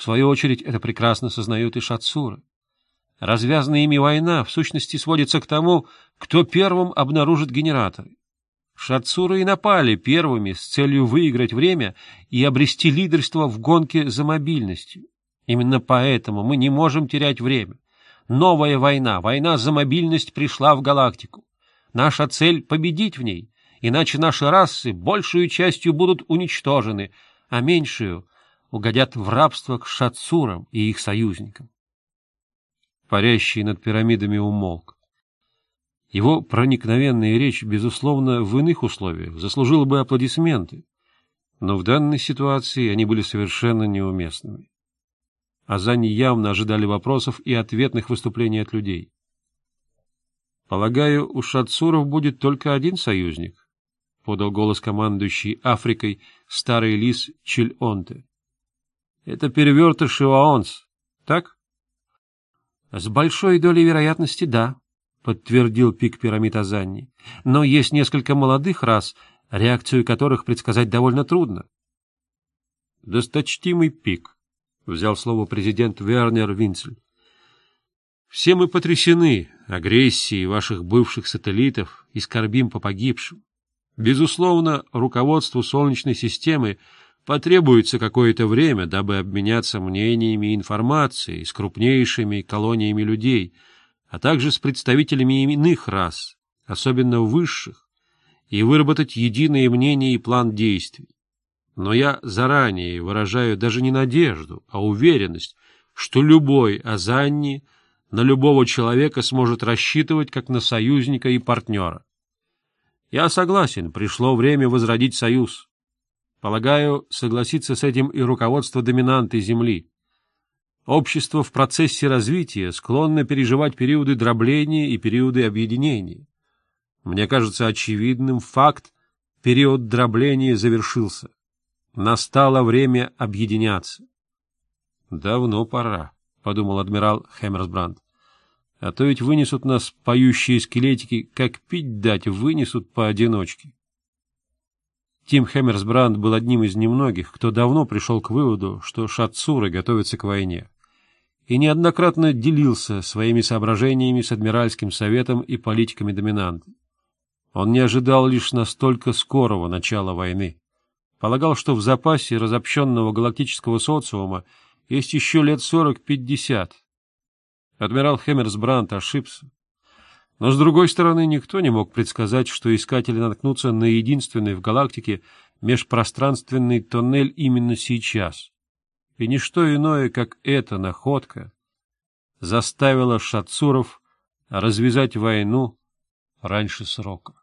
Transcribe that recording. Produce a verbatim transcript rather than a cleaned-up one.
В свою очередь это прекрасно сознают и шатсуры. Развязанная ими война в сущности сводится к тому, кто первым обнаружит генераторы. Шатсуры и напали первыми с целью выиграть время и обрести лидерство в гонке за мобильностью. Именно поэтому мы не можем терять время. Новая война, война за мобильность пришла в галактику. Наша цель — победить в ней, иначе наши расы большую частью будут уничтожены, а меньшую угодят в рабство к шатсурам и их союзникам. Парящий над пирамидами умолк. Его проникновенная речь, безусловно, в иных условиях заслужила бы аплодисменты, но в данной ситуации они были совершенно неуместными. Азани явно ожидали вопросов и ответных выступлений от людей. «Полагаю, у шатсуров будет только один союзник», — подал голос командующий Африкой старый лис Чиль-Онте. «Это перевертыш Иоаонс, так?» «С большой долей вероятности, да», — подтвердил пик пирамид Азани. «Но есть несколько молодых рас, реакцию которых предсказать довольно трудно». «Досточтимый пик», — взял слово президент Вернер Винцель. «Все мы потрясены агрессией ваших бывших сателлитов и скорбим по погибшим. Безусловно, руководству Солнечной системы потребуется какое-то время, дабы обменяться мнениями и информацией с крупнейшими колониями людей, а также с представителями иных рас, особенно высших, и выработать единое мнение и план действий. Но я заранее выражаю даже не надежду, а уверенность, что любой Азани на любого человека сможет рассчитывать как на союзника и партнера. Я согласен, пришло время возродить союз. Полагаю, согласится с этим и руководство доминанты Земли. Общество в процессе развития склонно переживать периоды дробления и периоды объединения. Мне кажется очевидным факт: период дробления завершился. Настало время объединяться. — Давно пора, — подумал адмирал Хеммерсбранд. — А то ведь вынесут нас поющие скелетики, как пить дать, вынесут поодиночке. Тим Хеммерсбранд был одним из немногих, кто давно пришел к выводу, что шатсуры готовятся к войне, и неоднократно делился своими соображениями с Адмиральским советом и политиками доминанты. Он не ожидал лишь настолько скорого начала войны. Полагал, что в запасе разобщенного галактического социума есть еще лет сорок-пятьдесят. Адмирал Хеммерсбранд ошибся. Но, с другой стороны, никто не мог предсказать, что искатели наткнутся на единственный в галактике межпространственный тоннель именно сейчас. И ничто иное, как эта находка, заставило шатсуров развязать войну раньше срока.